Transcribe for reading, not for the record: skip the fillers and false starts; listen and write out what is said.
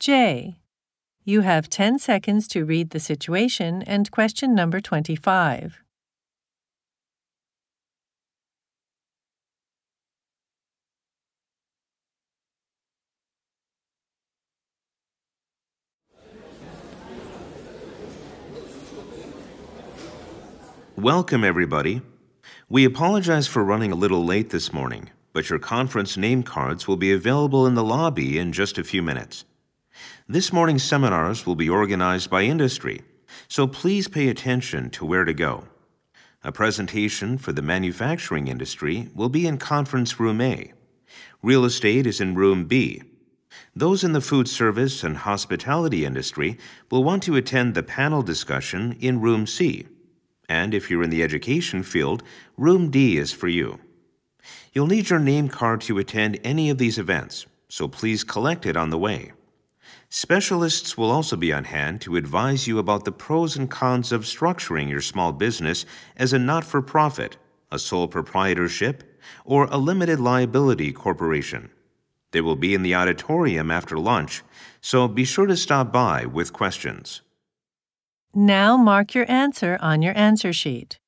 J. You have 10 seconds to read the situation and question number 25. Welcome, everybody. We apologize for running a little late this morning, but your conference name cards will be available in the lobby in just a few minutes. This morning's seminars will be organized by industry, so please pay attention to where to go. A presentation for the manufacturing industry will be in Conference Room A. Real estate is in Room B. Those in the food service and hospitality industry will want to attend the panel discussion in Room C. And if you're in the education field, Room D is for you. You'll need your name card to attend any of these events, so please collect it on the way. Specialists will also be on hand to advise you about the pros and cons of structuring your small business as a not-for-profit, a sole proprietorship, or a limited liability corporation. They will be in the auditorium after lunch, so be sure to stop by with questions. Now mark your answer on your answer sheet.